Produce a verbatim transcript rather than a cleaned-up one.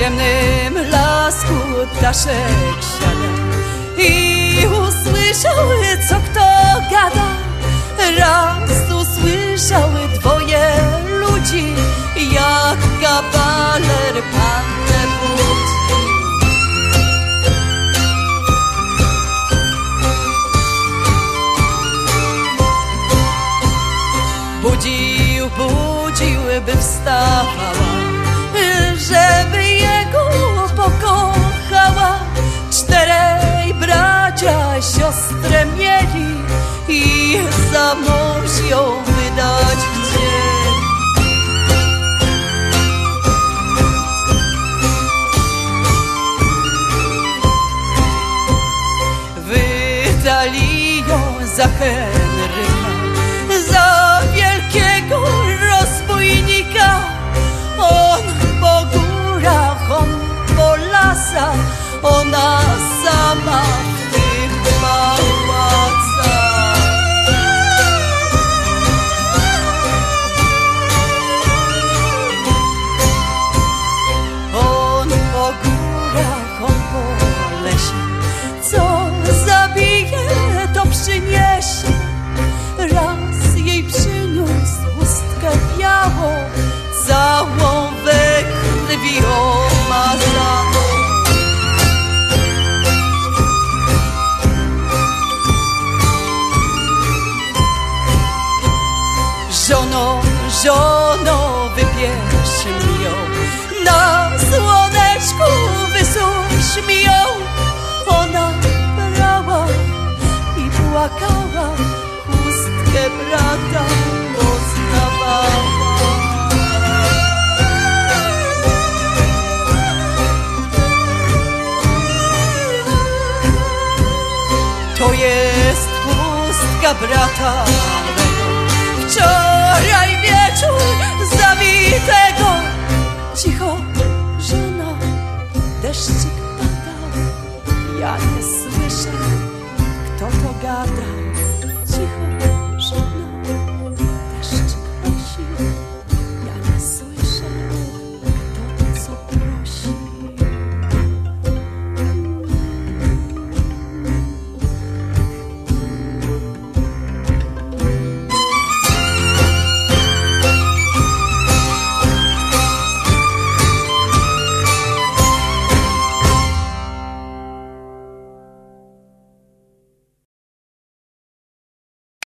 ciemnym lasku ptaszek siada i usłyszały, co kto gada. Raz usłyszały dwoje ludzi, jak kawaler pannę budzi. Budził, budził, by wstawała, żeby jego pokochała. Czterej bracia siostrę mieli i za mąż ją wydać chcieli. Wydali ją za Henryka, za wielkiego rozbójnika. On po górach, on po lasach, ona sama w tych pałacach. On po górach, on po lesie, co zabije, to przyniesie. Raz jej przyniósł chustkę białą, całą we krwi omazaną. Żono, żono, wybierz mi ją, na słoneczku wysuś mi ją. Ona brała i płakała, chustkę brata poznawała. To jest chustka brata mego, wczoraj wieczór zawitego. Cicho, żono, deszczyk padał, ja nie słyszę, kto to gadał.